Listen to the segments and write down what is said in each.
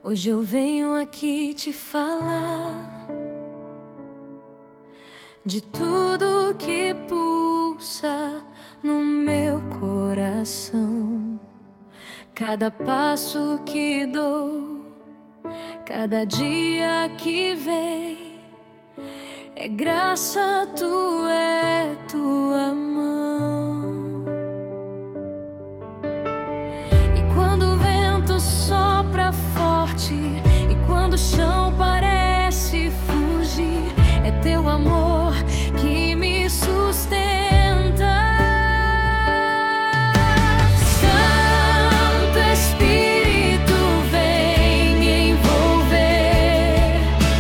Hoje eu venho aqui te falar de tudo que pulsa no meu coração. Cada passo que dou, cada dia que vem, é graça tua, é tua mão. E quando o vento sopra forte, e quando o chão parece fugir, é teu amor que me sustenta. Santo Espírito, vem me envolver.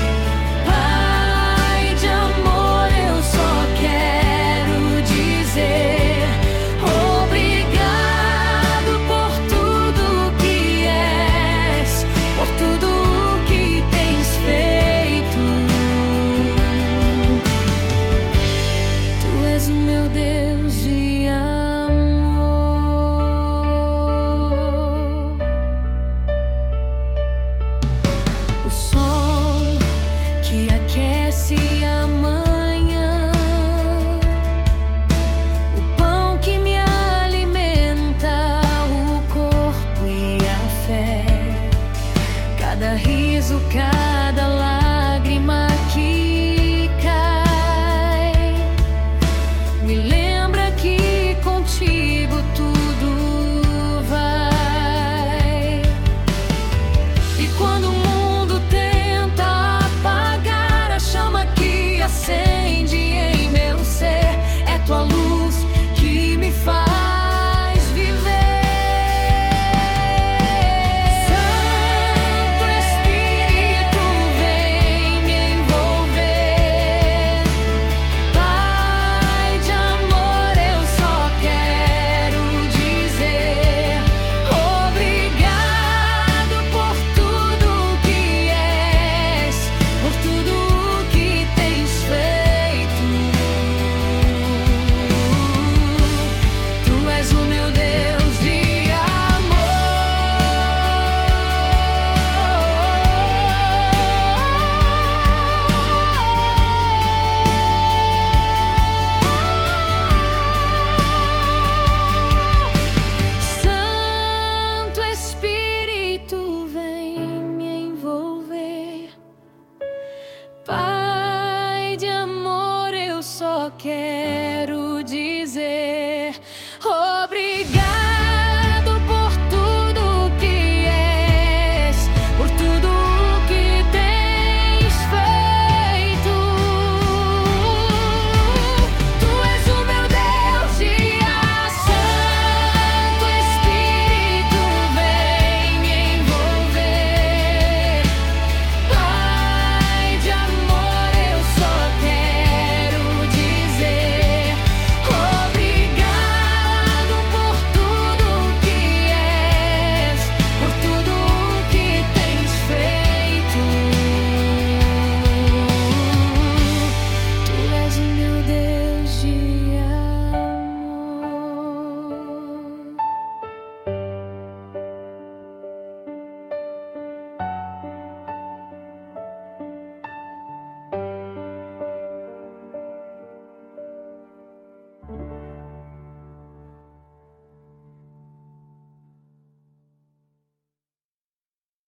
Pai de amor, eu só quero dizer obrigado por tudo que és, por tudo que tens feito. Tu és o meu Deus de amor. O sol que aquece a manhã, o pão que me alimenta, o corpo e a fé, cada riso, cada lágrima que cai, me lembra que contigo tudo vai. E quando o